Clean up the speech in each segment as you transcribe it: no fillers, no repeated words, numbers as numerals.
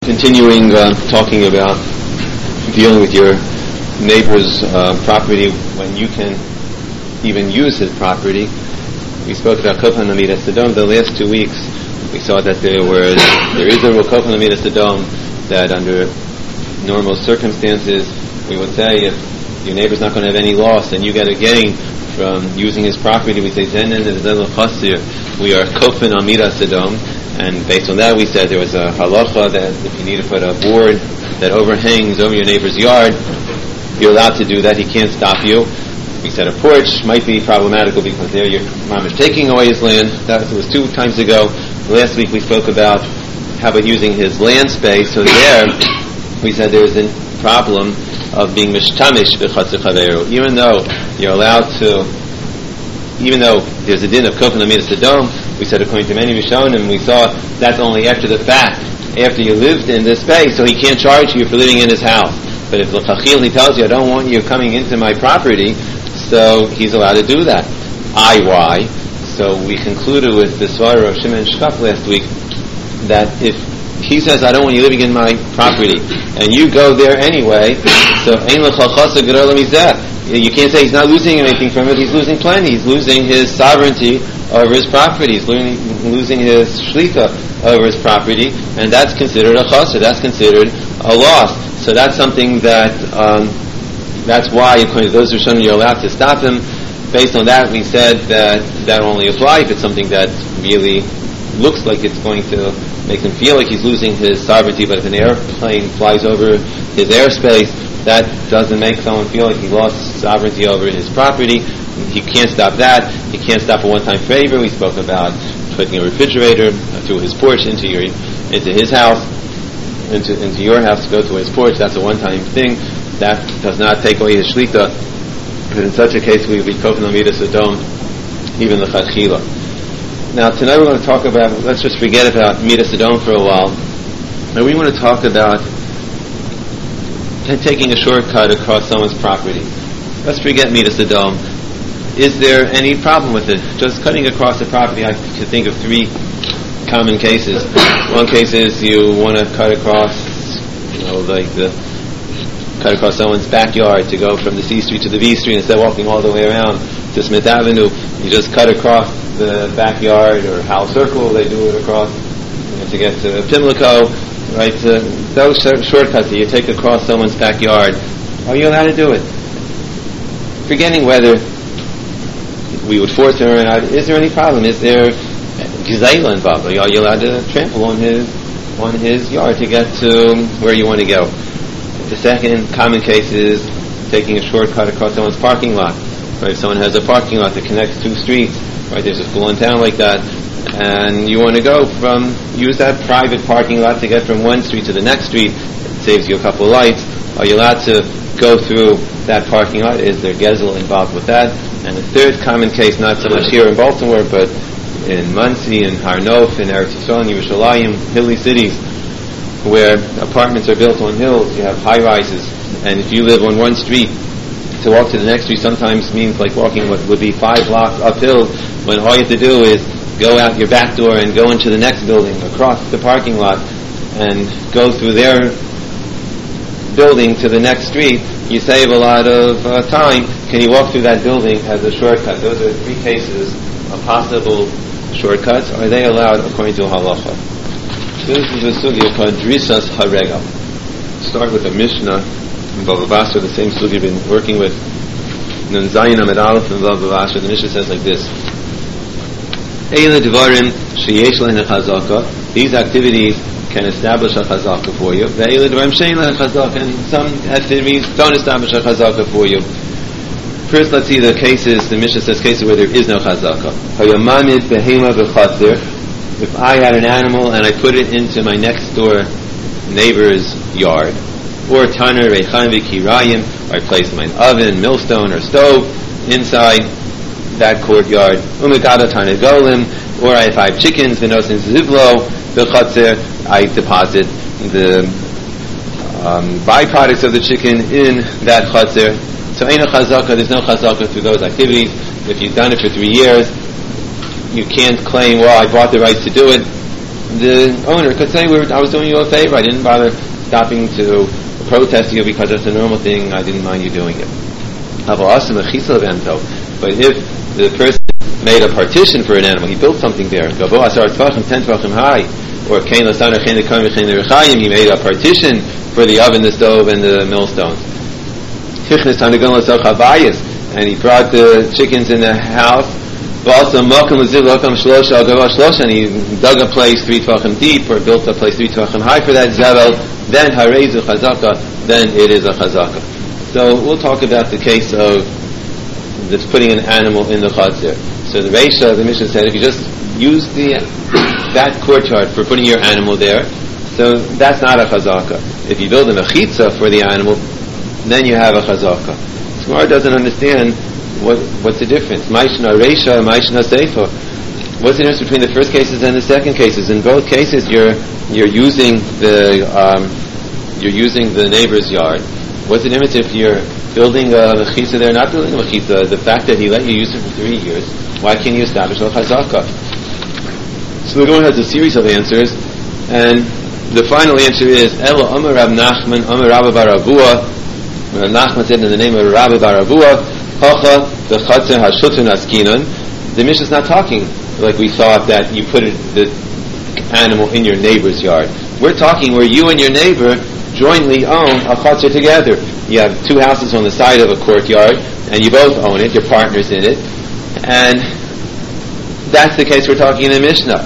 Continuing talking about dealing with your neighbor's property when you can even use his property. We spoke about Kofan Amidas Sodom. The last 2 weeks we saw that there is a real Kofan Amidas Sodom, that under normal circumstances we would say if your neighbor's not going to have any loss and you get a gain from using his property, we say Zenen V'Zel Chasir. We are Kofan Amidas Sodom. And based on that, we said there was a halacha that if you need to put a board that overhangs over your neighbor's yard, you're allowed to do that. He can't stop you. We said a porch might be problematical because there your mom is taking away his land. That was 2 times ago. Last week we spoke about how about using his land space. So there, we said there's a problem of being mishtamish b'chatzer chaveru. Even though you're allowed to, even though there's a din of Kofan Amidas Sodom, we said according to many Rishonim, we saw that's only after the fact, after you lived in this space, so he can't charge you for living in his house. But if l'chachil he tells you, I don't want you coming into my property, so he's allowed to do that. Why? So we concluded with the Svara of Shimon Shkaf last week, that if he says, I don't want you living in my property, and you go there anyway, so ein l'chachasa gedol mizeh. You can't say he's not losing anything from it. He's losing plenty. He's losing his sovereignty over his property. He's losing his shlita over his property, and that's considered a chasr. That's considered a loss. So that's something that that's why, according to those Rishonim, you're allowed to stop him. Based on that, we said that only applies if it's something that really looks like it's going to make him feel like he's losing his sovereignty. But if an airplane flies over his airspace, that doesn't make someone feel like he lost sovereignty over his property. He can't stop that. He can't stop a one-time favor. We spoke about putting a refrigerator through his porch into his house, into your house to go to his porch. That's a one-time thing. That does not take away his shlita. But in such a case, we would be Kofan Amidas Sodom, even the Chachila. Now, tonight we're going to talk about, let's just forget about Midas Sodom for a while. And we want to talk about taking a shortcut across someone's property. Let's forget Midas Sodom. Is there any problem with it? Just cutting across the property, I could think of 3 common cases. One case is you want to cut across, cut across someone's backyard to go from the C Street to the B Street instead of walking all the way around to Smith Avenue. You just cut across the backyard, or Howell Circle, they do it across to get to Pimlico. Right, those shortcuts that you take across someone's backyard, are you allowed to do it? Forgetting whether we would force him or not, is there any problem? Is there gizayla involved? Are you allowed to trample on his yard to get to where you want to go? The second common case is taking a shortcut across someone's parking lot. Right, if someone has a parking lot that connects 2 streets, right, there's a school in town like that, and you want to use that private parking lot to get from one street to the next street. It saves you a couple of lights. Are you allowed to go through that parking lot? Is there gezel involved with that? And the third common case, not so much here in Baltimore, but in Monsey, in Har Nof, in Eretz Yisrael, in Yerushalayim, hilly cities, where apartments are built on hills, you have high rises, and if you live on one street, to walk to the next street sometimes means like walking what would be 5 blocks uphill, when all you have to do is go out your back door and go into the next building, across the parking lot, and go through their building to the next street. You save a lot of time. Can you walk through that building as a shortcut? Those are 3 cases of possible shortcuts. Are they allowed according to halacha? This is a sugya called Drisas Harega. Start with a Mishnah in Bava Basra, the same sugya you've been working with. Nun Zayin Amid Aleph in Bava Basra. The Mishnah says like this: these activities can establish a chazaka for you. And some activities don't establish a chazaka for you. First, let's see the cases. The Mishnah says cases where there is no chazaka. If I had an animal and I put it into my next door neighbor's yard, or taner reichan v'kirayim, or I placed my oven, millstone, or stove inside that courtyard, umegada tarnegolim, or I have 5 chickens, v'nosin zivlo, v'chatzer, I deposit the byproducts of the chicken in that chatzer. So ain't a chazaka, there's no chazaka through those activities. If you've done it for 3 years, you can't claim, well, I bought the rights to do it. the owner could say, I was doing you a favor, I didn't bother stopping to protest you because it's a normal thing, I didn't mind you doing it. But if the person made a partition for an animal, he built something there, 10 tvachim high, or he made a partition for the oven, the stove, and the millstones. And he brought the chickens in the house, and he dug a place 3 tvachim deep, or built a place 3 tvachim high for that zevel, then harezu chazaka, then it is a chazaka. So we'll talk about the case of that's putting an animal in the chatzir. So the Reisha, the Mishnah said, if you just use that courtyard for putting your animal there, so that's not a chazaka. If you build a mechitza for the animal, then you have a chazaka. Gemara doesn't understand what's the difference. Maishna Reisha, Maishna Seifa. What's the difference between the first cases and the second cases? In both cases, you're using the neighbor's yard. What's the difference if you're building a mechitza there, not building a mechitza? The fact that he let you use it for 3 years, why can't you establish a chazaka? So the Gemara has a series of answers, and the final answer is Ela Amar Rab Nachman Amar Rabba Bar Avua. Rab Nachman said in the name of Rabba Bar Avua, Hacha the Chatzir Hashutun Askinon. The Mishnah is not talking like we thought that you put the animal in your neighbor's yard. We're talking where you and your neighbor jointly own a chatzir together. You have 2 houses on the side of a courtyard, and you both own it, you're partners in it, and that's the case we're talking in the Mishnah.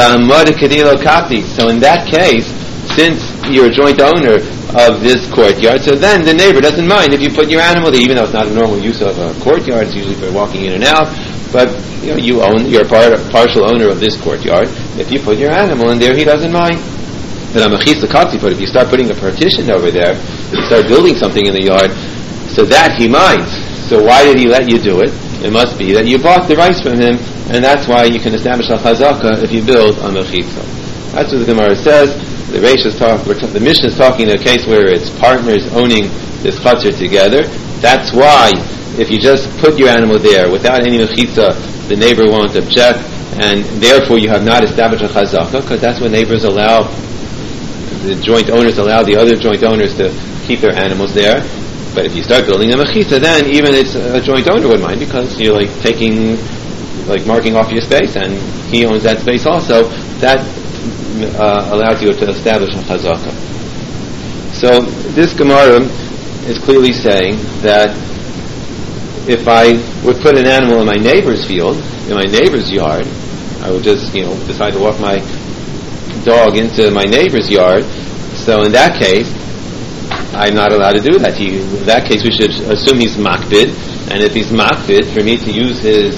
So in that case, since you're a joint owner of this courtyard, so then the neighbor doesn't mind if you put your animal there, even though it's not a normal use of a courtyard, it's usually for walking in and out, but you're a partial owner of this courtyard. If you put your animal in there, he doesn't mind. But if you start putting a partition over there, you start building something in the yard, so that he minds. So why did he let you do it? It must be that you bought the rights from him, and that's why you can establish a chazaka if you build a mechitza. That's what the Gemara says. The Mishnah is talking in a case where it's partners owning this chatzir together. That's why if you just put your animal there without any mechitza, the neighbor won't object, and therefore you have not established a chazaka, because that's what neighbors allow. The joint owners allow the other joint owners to keep their animals there. But if you start building a mechitza, then even it's a joint owner would mind, because you're marking off your space, and he owns that space also. That allows you to establish a chazaka. So this Gemara is clearly saying that if I would put an animal in my neighbor's field, in my neighbor's yard, I would just decide to walk my dog into my neighbor's yard. So in that case, I'm not allowed to do that. In that case, we should assume he's makbid, and if he's makbid, for me to use his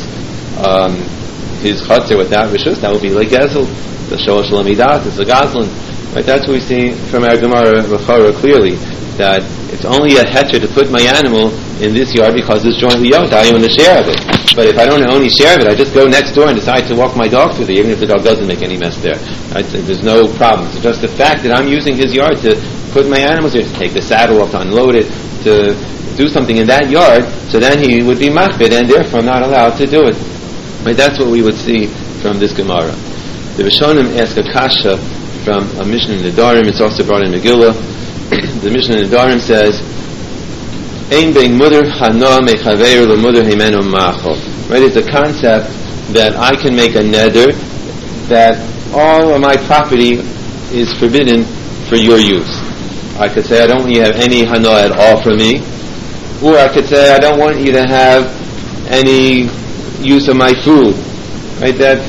chatzir without rishus, that would be like gezel. The sholosh lamidat is a gazlan. Right? That's what we see from our Gemara Rechara clearly, that it's only a heter to put my animal in this yard because it's jointly owned. I own a share of it. But if I don't own any share of it, I just go next door and decide to walk my dog through there, even if the dog doesn't make any mess there. Right? So there's no problem. It's just the fact that I'm using his yard to put my animals here, to take the saddle off, to unload it, to do something in that yard, so then he would be machbid, and therefore not allowed to do it. Right? That's what we would see from this Gemara. The Rishonim ask a kasha from a Mishnah in Nedarim. It's also brought in Megillah. The Mishnah in Nedarim says, Ein bein mudar hana mechaveir l'mudar himenu machol. Right? It's a concept that I can make a neder that all of my property is forbidden for your use. I could say I don't want you to have any hana at all for me, or I could say I don't want you to have any use of my food. Right? That's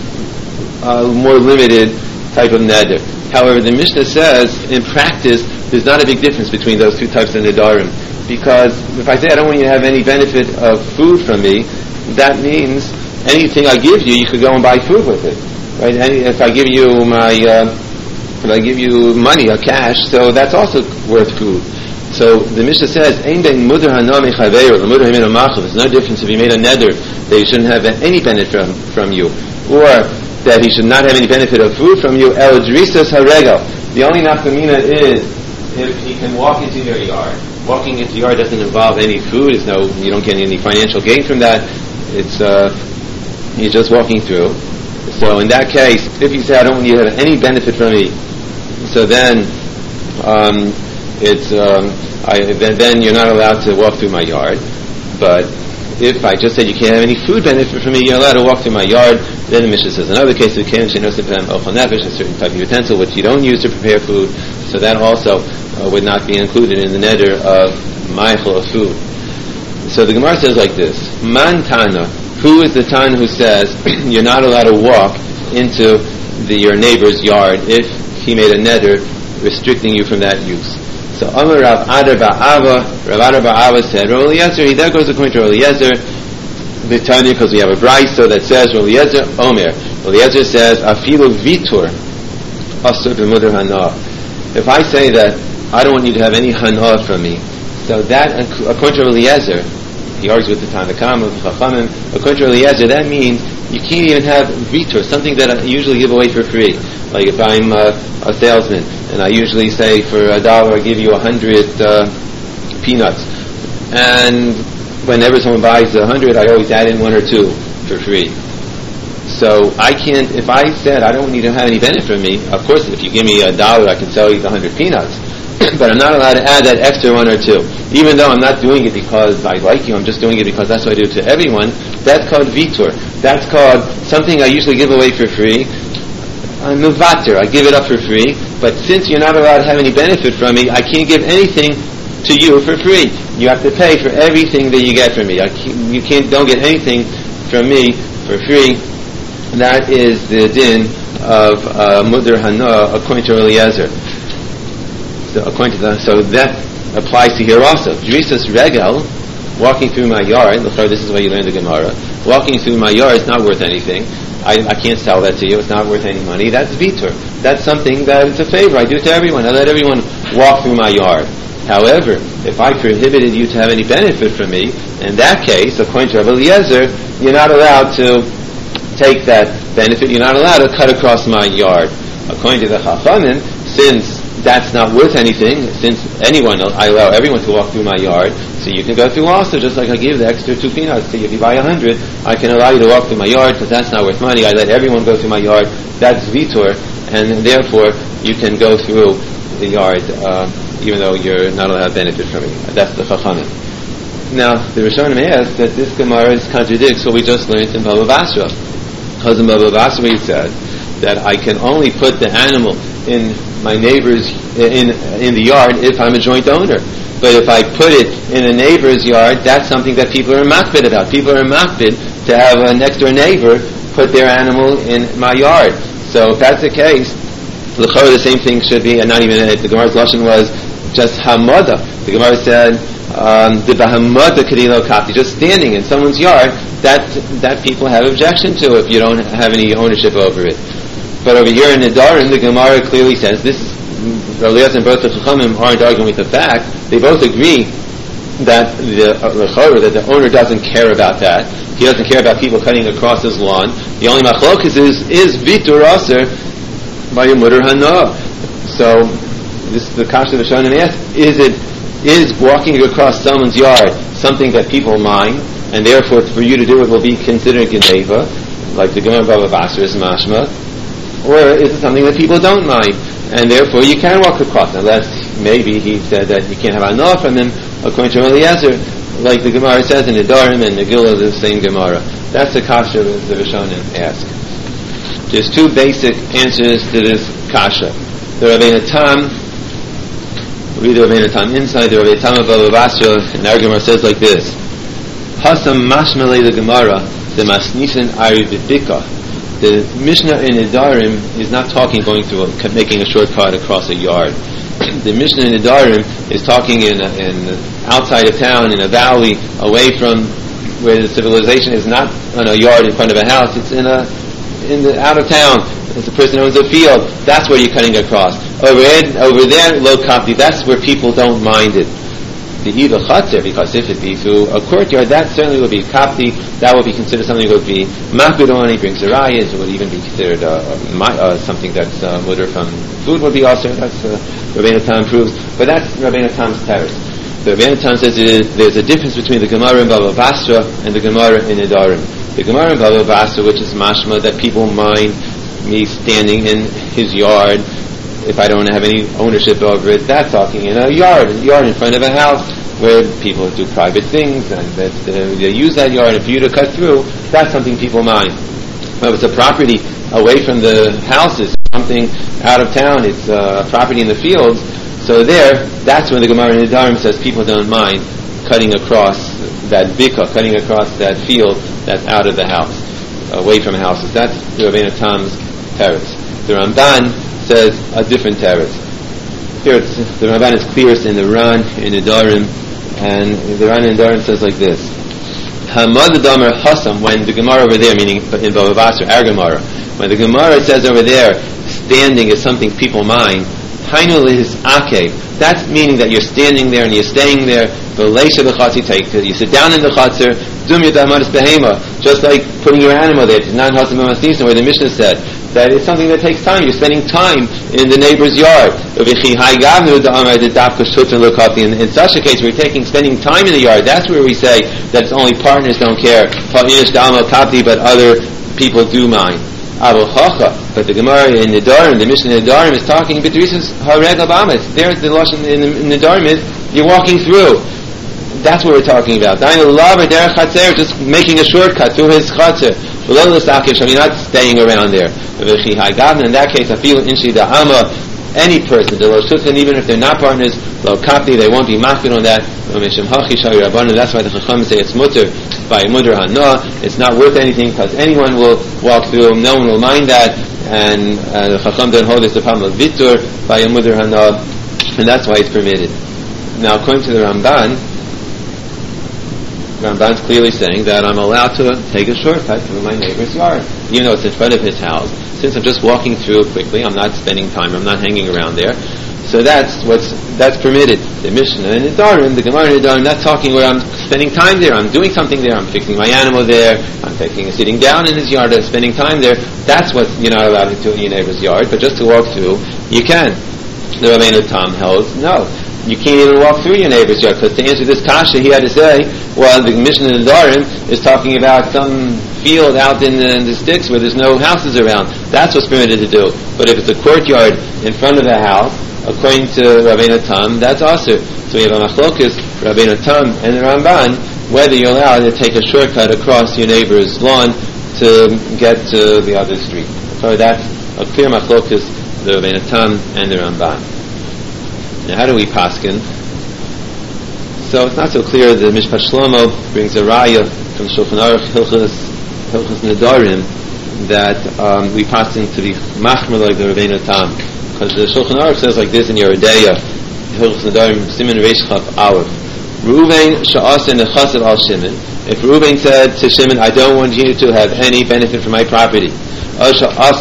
a more limited type of neder. However, the Mishnah says, in practice, there's not a big difference between those two types of nedarim. Because if I say I don't want you to have any benefit of food from me, that means anything I give you, you could go and buy food with it. Right? If I give you money or cash, so that's also worth food. So the Mishnah says, there's no difference if you made a neder that you shouldn't have any benefit from you, or that he should not have any benefit of food from you. El drisas haregel. The only nafkamina is if he can walk into your yard. Walking into your yard doesn't involve any food. You don't get any financial gain from that. It's you're just walking through. So in that case, if you say, I don't want you to have any benefit from me, so then then you're not allowed to walk through my yard. But if I just said you can't have any food benefit from me, you're allowed to walk through my yard, then the Mishnah says another case of a certain type of utensil which you don't use to prepare food, so that also would not be included in the neder of ma'achal of food. So the Gemara says like this: Man Tana, who is the Tana who says you're not allowed to walk into your neighbor's yard if he made a neder restricting you from that use? So Amar Rav Adar Ba'ava, Rav Adar Ba'ava said, Rav Eliezer, that goes according to Rav Eliezer, B'tanya, because we have a brayso that says, Rav Eliezer, Omer. Rav Eliezer says, Afilu Vitur, Asur B'mudar Hana. If I say that I don't want you to have any Hana from me, so that, according to Rav Eliezer, he argues with the Tanakam, with the Chachamim, according to Rav Eliezer, that means you can't even have Vitur, something that I usually give away for free. Like if I'm a salesman, and I usually say for $1 I give you 100 peanuts, and whenever someone buys 100, I always add in 1 or 2 for free. So I can't, if I said I don't want you to have any benefit from me, of course if you give me $1 I can sell you the 100 peanuts, but I'm not allowed to add that extra 1 or 2. Even though I'm not doing it because I like you, I'm just doing it because that's what I do to everyone. That's called Vitur. That's called something I usually give away for free. I'm Muvater, I give it up for free, but since you're not allowed to have any benefit from me, I can't give anything to you for free. You have to pay for everything that you get from me. Don't get anything from me for free. That is the din of Mudar Hana according to Eliezer. So that applies to here also. Drisas Regel, walking through my yard, this is why you learn the Gemara, walking through my yard is not worth anything. I can't sell that to you. It's not worth any money. That's vitur. That's something that it's a favor. I do it to everyone. I let everyone walk through my yard. However, if I prohibited you to have any benefit from me, in that case, according to Rav Eliezer, you're not allowed to take that benefit. You're not allowed to cut across my yard. According to the Chachamim, since that's not worth anything, since I allow everyone to walk through my yard, so you can go through also, just like I give the extra 2 peanuts. So if you buy 100, I can allow you to walk through my yard because that's not worth money. I let everyone go through my yard. That's vitur, and therefore you can go through the yard even though you're not allowed to benefit from it. That's the Chachamim. Now, the Rishonim asked that this Gemara contradicts what we just learned in Baba Basra. Because in Baba Basra we said that I can only put the animal in my neighbor's in the yard if I'm a joint owner. But if I put it in a neighbor's yard, that's something that people are makbid about. People are makbid to have a next door neighbor put their animal in my yard. So if that's the case, the same thing should be, and not even the Gemara's lashon was just hamada. The Gemara said the bahamada kadilo kapti, just standing in someone's yard, that people have objection to if you don't have any ownership over it. But over here in Nedarim, the Gemara clearly says this is Rav Eliezer and both the Chachamim aren't arguing with the fact. They both agree that the owner doesn't care about that. He doesn't care about people cutting across his lawn. The only machlokas is vitur aser by a mudar hana. So this is the kasha of Rishonim asked: is walking across someone's yard something that people mind, and therefore for you to do it will be considered geneva, like the Gemara Baba Basra is mashma, or is it something that people don't mind, and therefore you can walk across, unless maybe he said that you can't have anah from him, according to Eliezer, like the Gemara says in Nedarim and Megillah, the same Gemara. That's the kasha the Rishonim ask. There's 2 basic answers to this kasha. The Rabbeinu Tam, read the Rabbeinu Tam inside, the Rabbeinu Tam of Baba Basra, and our Gemara says like this: Hasam mashmalei the Gemara, the masnisin ari v'dika. The Mishnah in Nedarim is not talking going through making a shortcut across a yard. The Mishnah in Nedarim is talking in outside of town, in a valley, away from where the civilization is not on a yard in front of a house. It's in the out of town. It's a person who owns a field. That's where you're cutting across. Over there, low kapti. That's where people don't mind it. The either chatzir, because if it be through a courtyard, that certainly would be kapti. That would be considered something that would be makbid on. He brings a raya. It would even be considered something that's mudar from food would be also. That's Rabbeinu Tam proves, but that's Rabbeinu Tam's teretz. The Rabbeinu Tam says there's a difference between the Gemara in Baba Basra and the Gemara in Nedarim. The Gemara in Baba Basra, which is mashma that people mind me standing in his yard if I don't have any ownership over it, that's talking in a yard in front of a house where people do private things and that they use that yard, and for you to cut through, that's something people mind. But if it's a property away from the houses, something out of town, it's a property in the fields, so that's when the Gemara in Nedarim says people don't mind cutting across that bika, cutting across that field that's out of the house, away from houses. That's the Rabbeinu Tam's teretz. The Ramban says a different teretz. Here the Ramban is clearest in the Ran, in Nedarim, and the Ran in Nedarim says like this. Hamad Damer Hasam, when the Gemara over there, meaning in Bava Basra, our Gemara, when the Gemara says over there, standing is something people mind, Hainu lihis ake, that's meaning that you're standing there and you're staying there, you sit down in the chatzir, just like putting your animal there, where the Mishnah said that it's something that takes time. You're spending time in the neighbor's yard. In such a case, we're spending time in the yard. That's where we say that it's only partners don't care, but other people do mind. But the Gemara in Nedarim, the Mishnah in Nedarim is talking B'drisus Hareg Abamis. There the Lashon in Nedarim is you're walking through. That's what we're talking about. Just making a shortcut through his chatzir. You're not staying around there. In that case, I feel any person, even if they're not partners, they won't be machmir on that. That's why the Chacham say it's mutter by mudar hana. It's not worth anything because anyone will walk through. No one will mind that, and the Chacham don't hold this the problem of vitur by mudar hana, and that's why it's permitted. Now, according to the Ramban's clearly saying that I'm allowed to take a shortcut through my neighbor's yard, even though it's in front of his house. Since I'm just walking through quickly, I'm not spending time, I'm not hanging around there. So that's permitted. The Mishnah and Nedarim, the Gemara in Nedarim, not talking where I'm spending time there, I'm doing something there, I'm fixing my animal there, I'm sitting down in his yard, I'm spending time there. That's what you're not allowed to do in your neighbor's yard, but just to walk through, you can. The Rabbeinu Tam holds, no. You can't even walk through your neighbor's yard, because to answer this kasha, he had to say, well, the Mishnah in Nedarim is talking about some field out in the sticks where there's no houses around. That's what's permitted to do. But if it's a courtyard in front of a house, according to Rabbeinu Tam, that's also. So we have a machlokus, Rabbeinu Tam and the Ramban, whether you're allowed to take a shortcut across your neighbor's lawn to get to the other street. So that's a clear machlokus, the Rabbeinu Tam and the Ramban. Now, how do we paskin? So it's not so clear. The Mishpat Shlomo brings a raya from Shulchan Aruch Hilchos Nedarim that we paskin to be machmer like the Rabbeinu Tam, because the Shulchan Aruch says like this in Yeridea, Hilchos Nedarim Siman Reish Chaf Aleph. Reuven sha'asa nechasav al Shimon. If Reuven said to Shimon, I don't want you to have any benefit from my property, or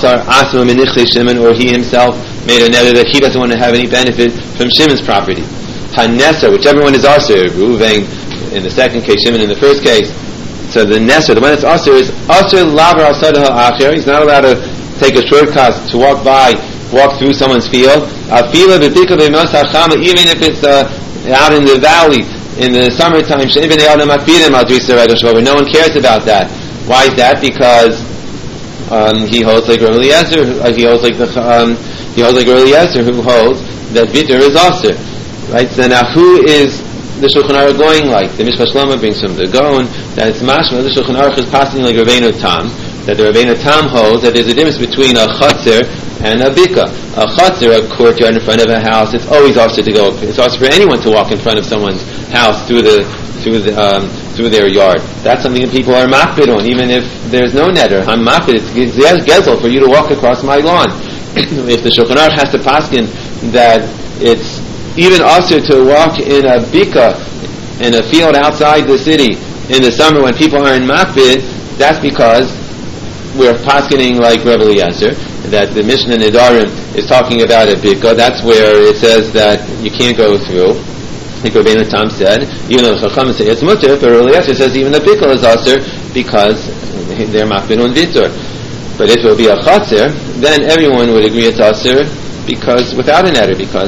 he himself made a neder that he doesn't want to have any benefit from Shimon's property. Hanesa, whichever one is Aser, Reuven in the second case, Shimon in the first case. So the Nesa, the one that's Aser, is Aser lavar asadaha acher. He's not allowed to take a shortcut to walk through someone's field. Even if it's out in the valley in the summertime, no one cares about that. Why is that? Because he holds like Rav Eliezer. He holds like Rav Eliezer, who holds that vitur is aser. Right. So now, who is the Shulchan Aruch going like? The Mishpat Shlomo brings from the Gaon that it's mashma. The Shulchan Aruch is passing like Rabbeinu Tam. That the Rabbeinu Tam holds that there's a difference between a chatzir and a bika. A chatzir, a courtyard in front of a house, it's always aser to go. It's aser for anyone to walk in front of someone's house through their yard. That's something that people are makbid on, even if there's no neder. I'm makbid. It's gezel for you to walk across my lawn. If the Shulchan Aruch has to paskin that it's even also to walk in a bika, in a field outside the city in the summer when people are in makbid, that's because we're paskening like Rav Eliezer, that the Mishnah Nedarim is talking about a bika. That's where it says that you can't go through. Like Rabbeinu Tam said, even though the Chacham say it's mutter, but Rav Eliezer says even the bika is aser because they're makbid on vitur. But if it will be a chatzir, then everyone would agree it's aser because without an eder, because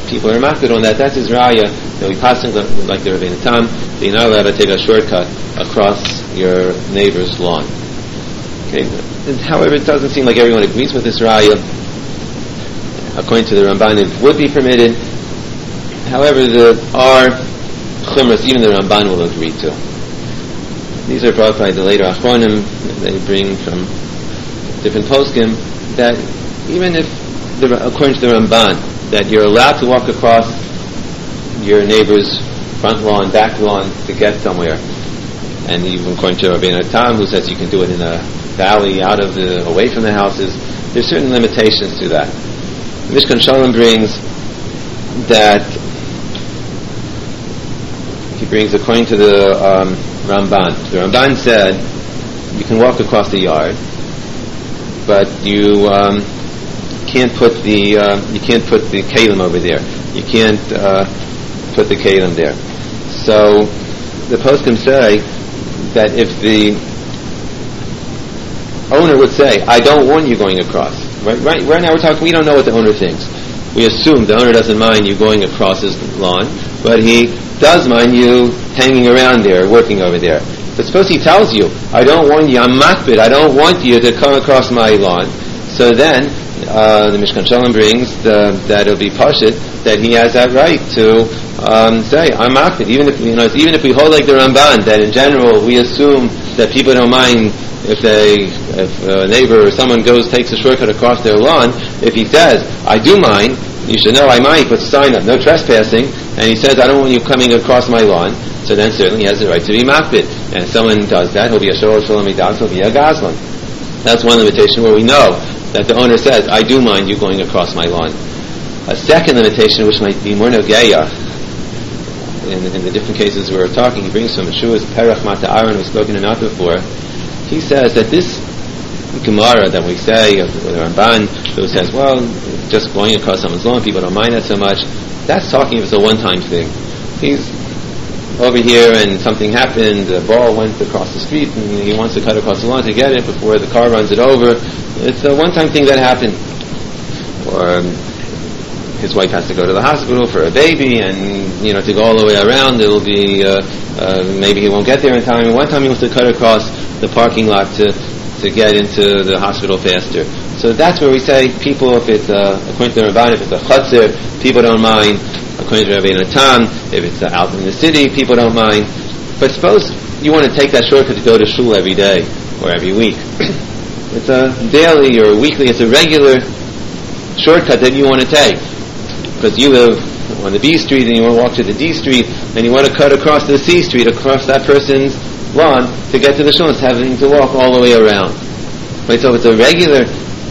people are makbid on that. That's his raya. We passing like the Rabbeinu Tam. You're not allowed to take a shortcut across your neighbor's lawn. Okay. However, it doesn't seem like everyone agrees with this raya. According to the Ramban, it would be permitted. However, there are chumras even the Ramban will agree to. These are brought by the later Achronim. They bring from different poskim that even if, according to the Ramban, that you're allowed to walk across your neighbor's front lawn, back lawn to get somewhere, and even according to Rabbeinu Tam, who says you can do it in a valley, away from the houses, there's certain limitations to that. Mishkan Shalom brings that he brings according to the Ramban. The Ramban said you can walk across the yard, but you can't put the kalim over there. You can't put the kalim there. So the poskim say that if the owner would say, "I don't want you going across," right now we're talking. We don't know what the owner thinks. We assume the owner doesn't mind you going across his lawn, but he does mind you hanging around there, working over there. But suppose he tells you, "I don't want you, I'm makbid, I don't want you to come across my lawn." So then, the Mishkan Shalom brings that it'll be pashut that he has that right to say, "I'm makbid." Even if we hold like the Ramban, that in general we assume that people don't mind if a neighbor or someone takes a shortcut across their lawn. If he says, "I do mind," you should know, "I mind," he puts a sign up, "No trespassing," and he says, "I don't want you coming across my lawn," so then certainly he has the right to be makbid. And if someone does that, he'll be a shoel shalom midas, he'll be a gazlan. That's one limitation where we know that the owner says, "I do mind you going across my lawn." A second limitation, which might be more nogeya, in the different cases we're talking, he brings from Yeshua's Perach Mata Aaron, we've spoken enough before. He says that this Gemara that we say, or the Ramban, who says, well, just going across someone's lawn, people don't mind that so much, that's talking if it's a one-time thing. He's over here and something happened, the ball went across the street and he wants to cut across the lawn to get it before the car runs it over. It's a one-time thing that happened. Or his wife has to go to the hospital for a baby, and to go all the way around, it'll be maybe he won't get there in time. And one time he wants to cut across the parking lot to get into the hospital faster. So that's where we say people, if it's according to the Ramban, if it's a chutzir, people don't mind. According to Rabbeinu Tam, if it's out in the city, people don't mind. But suppose you want to take that shortcut to go to shul every day or every week. It's a daily or weekly, it's a regular shortcut that you want to take. Because you live on the B Street and you want to walk to the D Street and you want to cut across the C Street, across that person's lawn to get to the shul, it's having to walk all the way around. Right, so it's a regular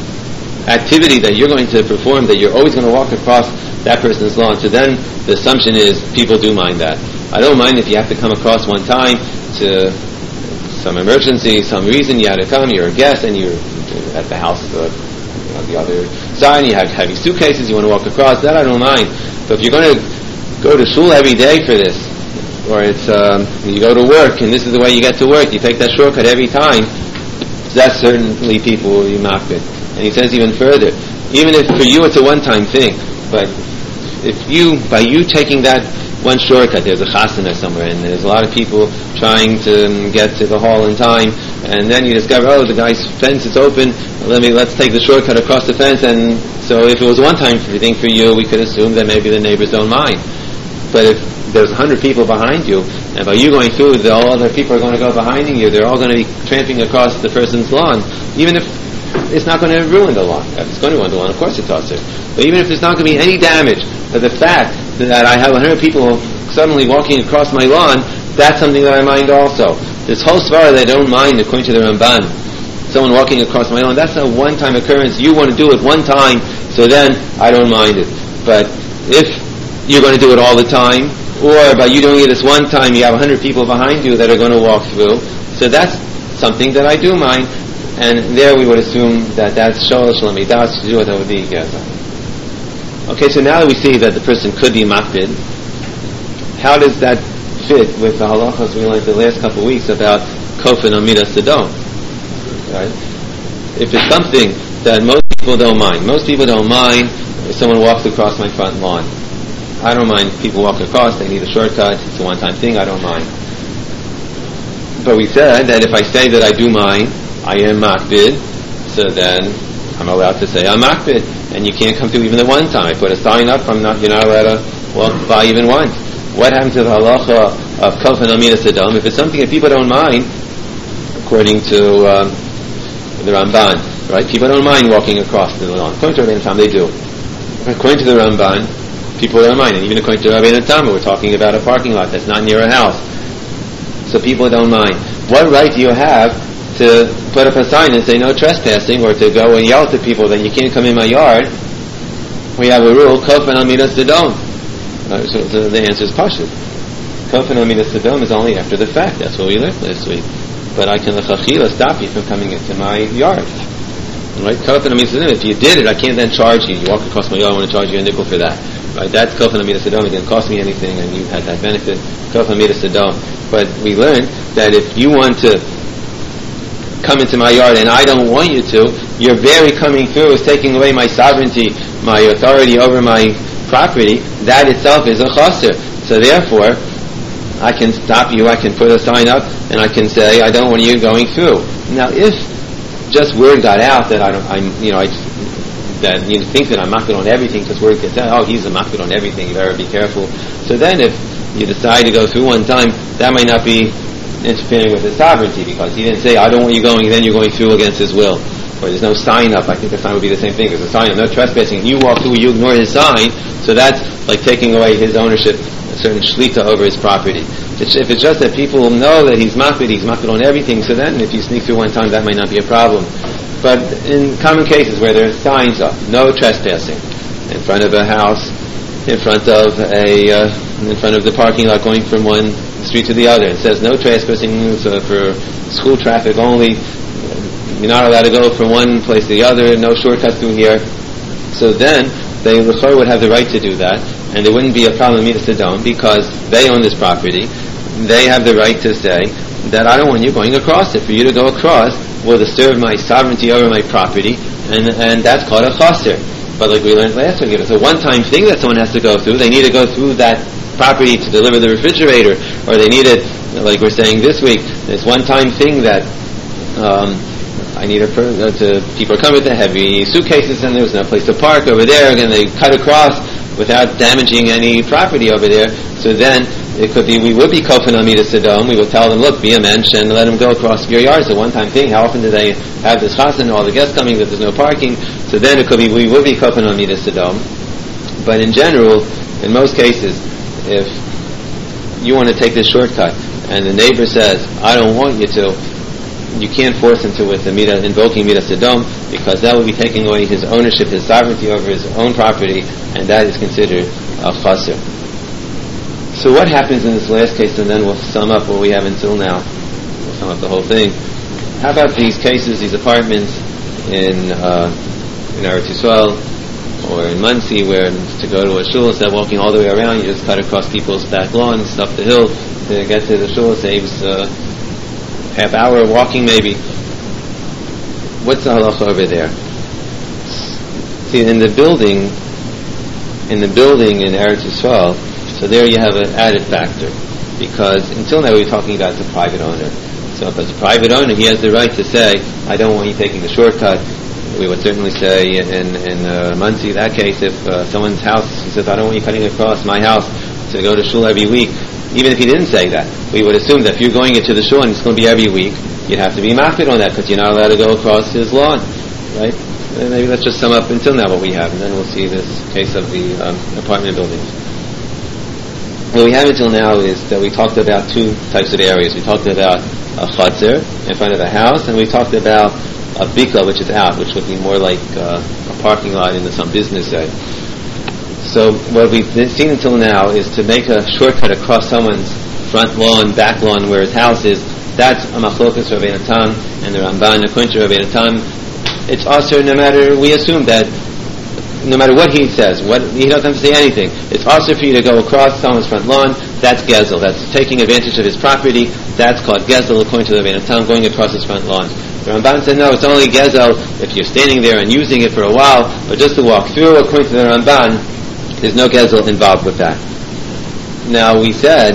activity that you're going to perform, that you're always going to walk across that person's lawn. So then the assumption is people do mind that. I don't mind if you have to come across one time to some emergency, some reason you had to come, you're a guest and you're at the house on the other side, you have heavy suitcases, you want to walk across, that I don't mind. But if you're going to go to shul every day for this, or it's you go to work and this is the way you get to work, you take that shortcut every time, that's certainly people will be makbid. And he says even further, even if for you it's a one-time thing, but if by you taking that one shortcut, there's a chasana somewhere and there's a lot of people trying to get to the hall in time, and then you discover, the guy's fence is open, let's take the shortcut across the fence. And so if it was a one-time thing for you, we could assume that maybe the neighbors don't mind. But if there's 100 people behind you, and by you going through, all other people are going to go behind you, they're all going to be tramping across the person's lawn, even if it's not going to ruin the lawn. If it's going to ruin the lawn, of course it's also. But even if there's not going to be any damage, but the fact that I have 100 people suddenly walking across my lawn, that's something that I mind also. This whole svara that I don't mind, according to the Ramban, someone walking across my lawn, that's a one-time occurrence. You want to do it one time, so then I don't mind it. But if you're going to do it all the time, or by you doing it this one time, you have 100 people behind you that are going to walk through, so that's something that I do mind. And there we would assume that that's shoel shalom midas, to do what that would be gazan. Okay, so now that we see that the person could be makbid, how does that fit with the halachos we learned the last couple of weeks about kofan amidas sedom? Right? If it's something that most people don't mind if someone walks across my front lawn, I don't mind people walk across, they need a shortcut, it's a one-time thing, I don't mind. But we said that if I say that I do mind, I am makbid, so then I'm allowed to say I'm makbid, and you can't come through even the one time. I put a sign up, you're not allowed to walk by even once. What happens to the halacha of kafan amidas adam? If it's something that people don't mind, according to the Ramban, right? People don't mind walking across the lawn. According to Rabbeinu Tam, they do. According to the Ramban, people don't mind. And even according to Rabbeinu Tam, we're talking about a parking lot that's not near a house. So people don't mind. What right do you have to put up a sign and say no trespassing, or to go and yell to people that you can't come in my yard? We have a rule, kafan amidas adam. So the answer is pashut. Kafan amidas adam is only after the fact. That's what we learned last week. But I can l'chachila stop you from coming into my yard. Right? Kafan amidas adam. If you did it, I can't then charge you. You walk across my yard, I want to charge you a nickel for that. Right? That's kafan amidas adam. It didn't cost me anything, and you had that benefit. Kafan amidas adam. But we learned that if you want to come into my yard and I don't want you to, your very coming through is taking away my sovereignty, my authority over my property. That itself is a chaser. So therefore, I can stop you, I can put a sign up, and I can say, I don't want you going through. Now, if just word got out that that you think that I'm makbid on everything, because word gets out, he's a makbid on everything, you better be careful. So then if you decide to go through one time, that might not be interfering with his sovereignty, because he didn't say, I don't want you going, and then you're going through against his will. Or there's no sign up. I think the sign would be the same thing. There's a sign of no trespassing. You walk through, you ignore his sign, so that's like taking away his ownership, a certain shlita over his property. If it's just that people know that he's makbid on everything, so then if you sneak through one time, that might not be a problem. But in common cases where there's signs up, no trespassing, in front of a house, in front of the parking lot going from one street to the other, it says no trespassing, so for school traffic only, you're not allowed to go from one place to the other, no shortcuts through here. So then they would have the right to do that, and there wouldn't be a problem with Sedom, because they own this property. They have the right to say that I don't want you going across it. For you to go across will disturb my sovereignty over my property, and that's called a chaser. But like we learned last week, it's a one-time thing that someone has to go through. They need to go through that property to deliver the refrigerator, or they need it, like we're saying this week, this one-time thing that I need people are coming with the heavy suitcases, and there's no place to park over there, and they cut across without damaging any property over there. So then it could be, we would be kofan amidas sedom. We would tell them, look, be a mensch and let them go across your yard. It's a one-time thing. How often do they have this chassan and all the guests coming that there's no parking? So then it could be, we would be kofan amidas sedom. But in general, in most cases, if you want to take this shortcut and the neighbor says, I don't want you to, you can't force him to with the invoking midas sedom, because that would be taking away his ownership, his sovereignty over his own property, and that is considered a chaser. So what happens in this last case, and then we'll sum up what we have until now. We'll sum up the whole thing. How about these cases, these apartments in Eretz Yisrael or in Muncie, where to go to a shul, instead of walking all the way around, you just cut across people's back lawns, up the hill to get to the shul. Saves half hour walking maybe. What's the halacha over there? See, in the building in Eretz Yisrael, so there you have an added factor, because until now we were talking about the private owner. So if it's a private owner, he has the right to say, I don't want you taking the shortcut. We would certainly say in Muncie, that case, if someone's house, he says, I don't want you cutting across my house to go to shul every week. Even if he didn't say that, we would assume that if you're going into the shul and it's going to be every week, you'd have to be makbid on that, because you're not allowed to go across his lawn, right? And maybe let's just sum up until now what we have, and then we'll see this case of the apartment buildings. What we have until now is that we talked about two types of areas. We talked about a chatzer in front of a house, and we talked about a bika, which is out, which would be more like a parking lot in some business day. So what we've seen until now is to make a shortcut across someone's front lawn, back lawn, where his house is. That's a machlokas Rabbeinu Tam and the Ramban, according to Rabbeinu Tam. It's also, we assume that no matter what he says, he doesn't have to say anything. It's also for you to go across someone's front lawn. That's gezel. That's taking advantage of his property. That's called gezel, according to the Rabbeinu Tam, going across his front lawn. The Ramban said, no, it's only gezel if you're standing there and using it for a while, but just to walk through, according to the Ramban, There's no gezel involved with that. Now we said,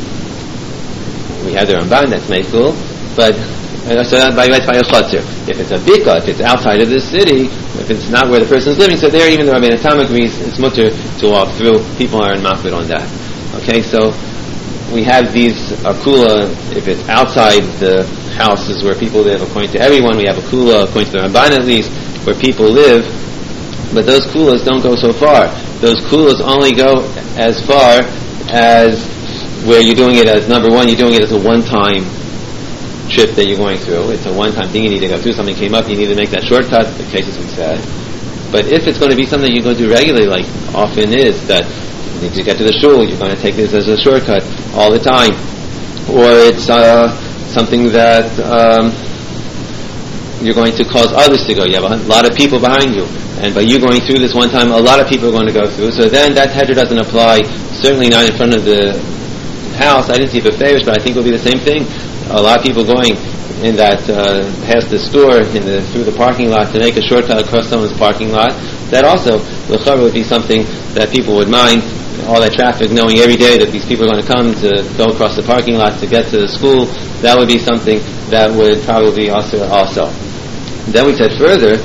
we had the Ramban, that's Meikul, but so that by a chotzer. If it's a bika, if it's outside of the city, if it's not where the person is living, so there even the Rabbeinu Tam agrees it's mutter to walk through. People are in machbid on that. Okay, so we have these kula, if it's outside the houses where people live, according to everyone, we have a kula, according to the Ramban at least, where people live, but those kulas don't go so far. Those kulas only go as far as where you're doing it as, number one, you're doing it as a one-time trip that you're going through. It's a one-time thing you need to go through. Something came up, you need to make that shortcut, the cases we said. But if it's going to be something you're going to do regularly, like often is, that you need to get to the shul, you're going to take this as a shortcut all the time. Or it's something that you're going to cause others to go. You have a lot of people behind you. And by you going through this one time, a lot of people are going to go through. So then that hedger doesn't apply, certainly not in front of the house. I didn't see Beferish, but I think it will be the same thing. A lot of people going in that past the store through the parking lot to make a shortcut across someone's parking lot. That also would be something that people would mind. All that traffic, knowing every day that these people are going to come to go across the parking lot to get to the school, that would be something that would probably also. Then we said further,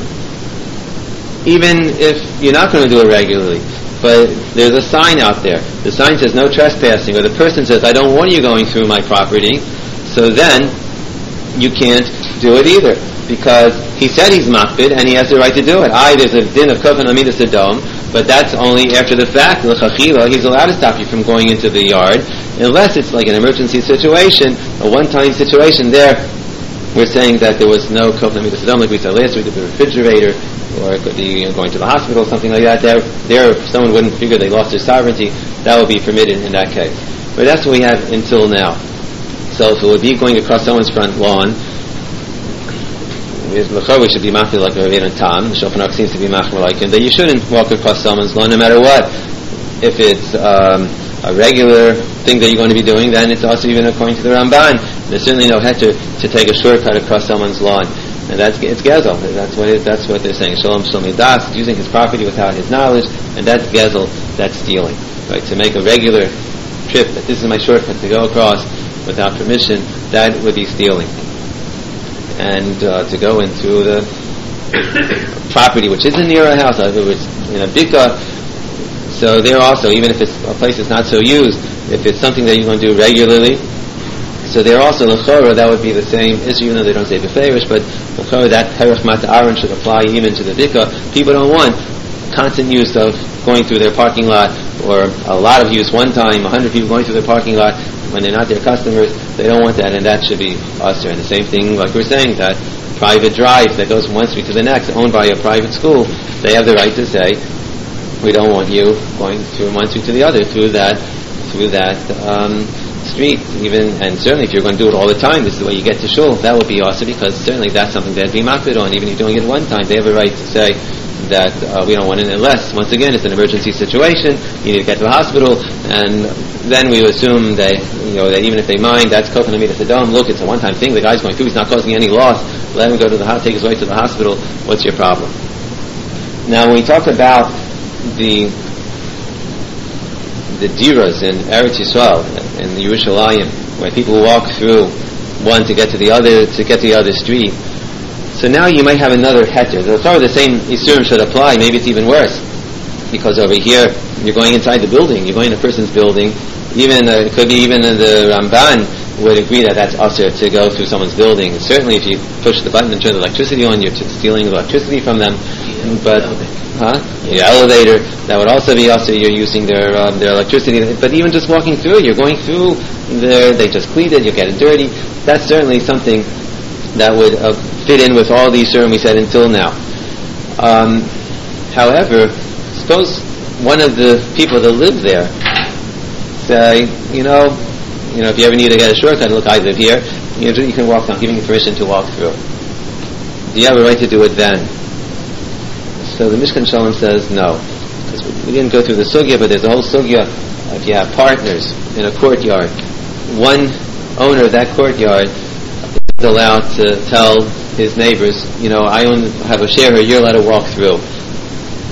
even if you're not going to do it regularly, but there's a sign out there. The sign says no trespassing, or the person says, I don't want you going through my property, so then you can't do it either. Because he said he's machbid, and he has the right to do it. There's a din of kofan amidas adom, but that's only after the fact. L'chachila, he's allowed to stop you from going into the yard, unless it's like an emergency situation, a one-time situation there. We're saying that there was no kofan amidas adom, like we said last week, the refrigerator, or it could be going to the hospital, something like that. There, if someone wouldn't figure they lost their sovereignty, that would be permitted in that case. But that's what we have until now. So if it would be going across someone's front lawn, we should be machmir like Rabbeinu Tam. The Shulchan Aruch seems to be machmir like him, that you shouldn't walk across someone's lawn no matter what. If it's a regular thing that you're going to be doing, then it's also even according to the Ramban. There's certainly no heter to take a shortcut across someone's lawn. And it's gezel. That's what they're saying. Shalom das, using his property without his knowledge, and that's gezel, that's stealing. Right? To make a regular trip, that this is my shortcut to go across without permission, that would be stealing. And to go into the property which isn't near a house, if it was in a bika, so there also, even if it's a place that's not so used, if it's something that you're going to do regularly, so there also, l'chora, that would be the same issue, even though they don't say beferish, but l'chora, that herech mat aaron should apply even to the bika. People don't want constant use of going through their parking lot, or a lot of use one time, 100 people going through their parking lot when they're not their customers. They don't want that, and that should be usher. And the same thing, like we're saying, that private drive that goes from one street to the next, owned by a private school, they have the right to say, we don't want you going from one street to the other through that street, even, and certainly if you're going to do it all the time, this is the way you get to shul, that would be awesome, because certainly that's something that'd be makbid on. Even if you're doing it one time, they have a right to say that we don't want it, unless, once again, it's an emergency situation, you need to get to the hospital, and then we assume that, that even if they mind, that's kofan amidas adom, look, it's a one-time thing, the guy's going through, he's not causing any loss, let him go to take his way to the hospital, what's your problem? Now, when we talk about the diras in Eretz Yisrael, in the Yerushalayim, where people walk through one to get to the other street. So now you might have another heter. The same isurim should apply. Maybe it's even worse, because over here you're going inside the building. You're going to a person's building. Even it could be even the Ramban would agree that that's usher to go through someone's building. And certainly, if you push the button and turn the electricity on, you're stealing electricity from them. But your elevator, that would also be usher. You're using their electricity. But even just walking through, you're going through there. They just cleaned it. You get it dirty. That's certainly something that would fit in with all these terms we said until now. However, suppose one of the people that live there say, if you ever need to get a shortcut, look, I live here. You can walk down. I'm giving you permission to walk through. Do you have a right to do it then? So the Mishkan Shalom says no, because we didn't go through the sugya, but there's a whole sugya. If you have partners in a courtyard, one owner of that courtyard is allowed to tell his neighbors, I have a share here, you're allowed to walk through.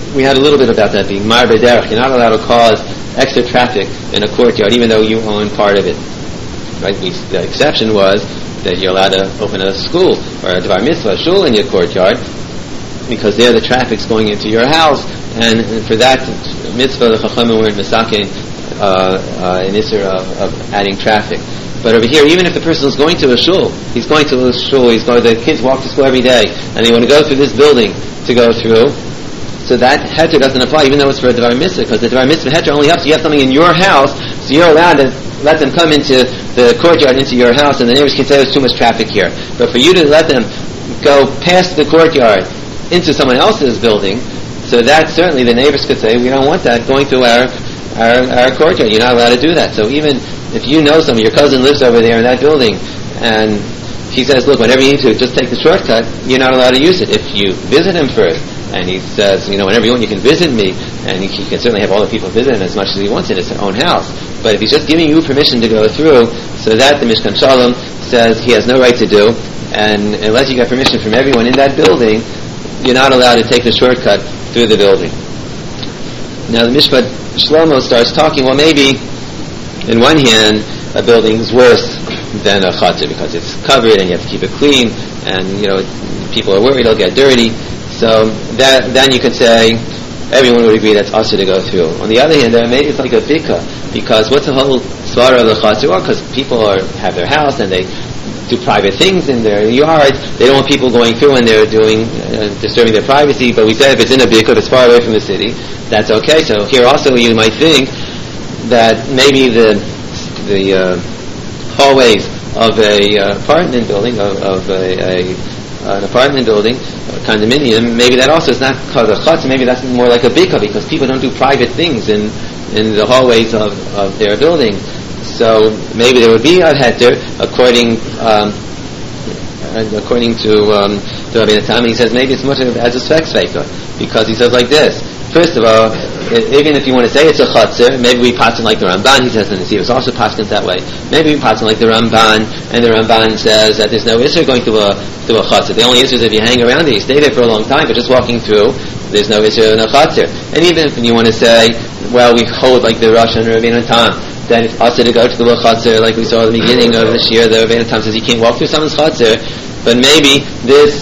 we had a little bit about that being mar b'derech. You're not allowed to cause extra traffic in a courtyard, even though you own part of it. Right? The exception was that you're allowed to open a school or a Dvar Mitzvah, a shul in your courtyard, because there the traffic's going into your house, and for that mitzvah, the Chachamim were in Mesakein an issue of adding traffic. But over here, even if the person is going to a shul, the kids walk to school every day, and they want to go through this building to go through, so that heter doesn't apply, even though it's for a Dvar Mitzvah, because the Dvar Mitzvah heter only helps you have something in your house, so you're allowed to let them come into the courtyard, into your house, and the neighbors can say there's too much traffic here. But for you to let them go past the courtyard into someone else's building, so that certainly the neighbors could say, we don't want that going through our courtyard. You're not allowed to do that. So even if you know someone, your cousin lives over there in that building, and he says, look, whenever you need to, just take the shortcut, you're not allowed to use it. If you visit him first, and he says, whenever you want, you can visit me, and he can certainly have all the people visit him as much as he wants in his own house. But if he's just giving you permission to go through, so that the Mishkan Shalom says he has no right to do, and unless you get permission from everyone in that building, you're not allowed to take the shortcut through the building. Now the Mishpat Shlomo starts talking, well, maybe in one hand a building is worse than a chatzah because it's covered and you have to keep it clean, and people are worried it'll get dirty. So that then you could say everyone would agree that's also to go through. On the other hand, maybe it's like a bika, because what's the whole svara of the chatzah? Well, because people have their house and they do private things in their yard. They don't want people going through and they're doing disturbing their privacy. But we said if it's in a bika, if it's far away from the city, that's okay. So here also you might think that maybe the hallways of a apartment building, of an apartment building, a condominium, maybe that also is not called a chutz. Maybe that's more like a bika, because people don't do private things in the hallways of their building. So maybe there would be a heter according to Rabbeinu Tam. He says maybe it's much as a spek sveika, because he says like this. First of all, even if you want to say it's a chutzner, maybe we pass like the Ramban. He says in the Sivos also paskins that way. Maybe we pass like the Ramban, and the Ramban says that there's no issue going through a chutzner. The only issue is if you hang around it, you stay there for a long time, but just walking through, there's no issue in a chutzner. And even if you want to say, well, we hold like the Rosh and Rabbeinu Tam, that it's also to go to the chutzner, like we saw at the beginning of this year, the Rabbeinu Tam says you can't walk through someone's chutzner, but maybe this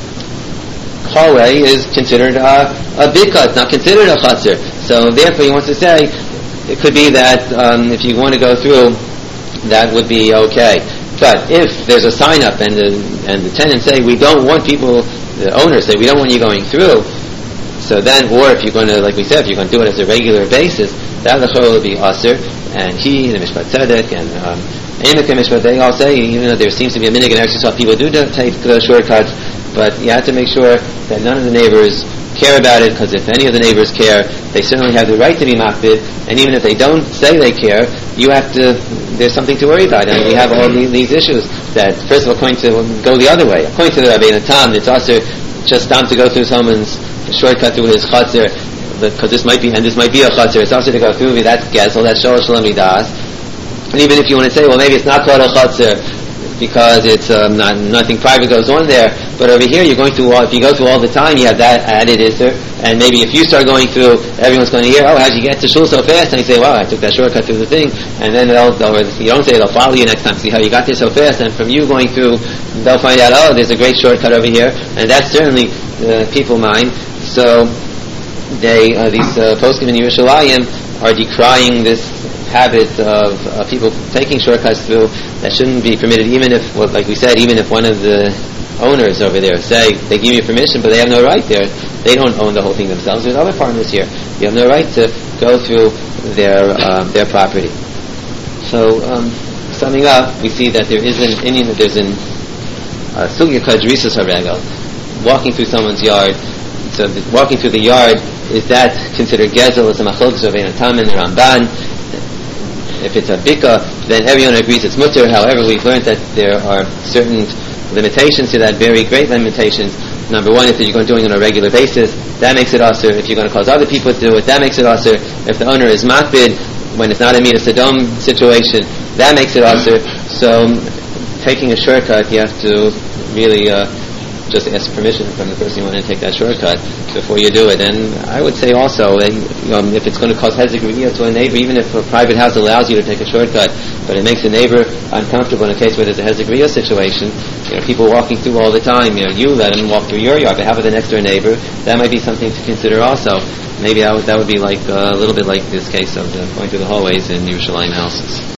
hallway is considered a bika, it's not considered a chatzir. So therefore he wants to say it could be that if you want to go through, that would be okay. But if there's a sign up and the tenants say we don't want people, the owners say we don't want you going through, so then, or if you're going to, like we said, if you're going to do it as a regular basis, that l'chol will be asur. And he, the Mishpat Tzedek, and Emek Mishpat, they all say, even though there seems to be a minhag in Eretz Yisrael, people do take the shortcuts, but you have to make sure that none of the neighbors care about it, because if any of the neighbors care, they certainly have the right to be makbid, and even if they don't say they care, there's something to worry about. And we have all these issues that, first of all, according to go the other way. According to the Rabbeinu Tam, it's also just time to go through someone's shortcut through his chatzir, because this might be a chatzir. It's also to go through, that's gezel, that's sholosh lamidas. And even if you want to say, well, maybe it's not called a chatzir because it's nothing private goes on there, but over here if you go through all the time, you have that added isser, and maybe if you start going through, everyone's going to hear, oh, how'd you get to shul so fast? And you say, well, I took that shortcut through the thing, and then you don't say, they'll follow you next time to see how you got there so fast, and from you going through, they'll find out, oh, there's a great shortcut over here, and that's certainly people mind. So these poskim in Yerushalayim are decrying this habit of people taking shortcuts through that shouldn't be permitted, even if, well, like we said, even if one of the owners over there say they give you permission, but they have no right there. They don't own the whole thing themselves. There's other partners here. You have no right to go through their property. So, summing up, we see that there's an sugya called Risas Haregel, walking through someone's yard. So walking through the yard, is that considered gezel? It's a machlokes of Rabbeinu Tam and the Ramban. If it's a bika, then everyone agrees it's mutter. However, we've learned that there are certain limitations to that, very great limitations. Number one, if you're going to do it on a regular basis, that makes it asur. If you're going to cause other people to do it, that makes it asur. If the owner is makbid, when it's not a midas hadam situation, that makes it asur. So, taking a shortcut, you have to really just ask permission from the person you want to take that shortcut before you do it. And I would say also, if it's going to cause hezek riyah to a neighbor, even if a private house allows you to take a shortcut, but it makes a neighbor uncomfortable in a case where there's a hezek riyah situation, people walking through all the time, you let them walk through your yard, but how about the next door neighbor? That might be something to consider also. Maybe that would be like a little bit like this case of going through the hallways in Yerushalayim houses.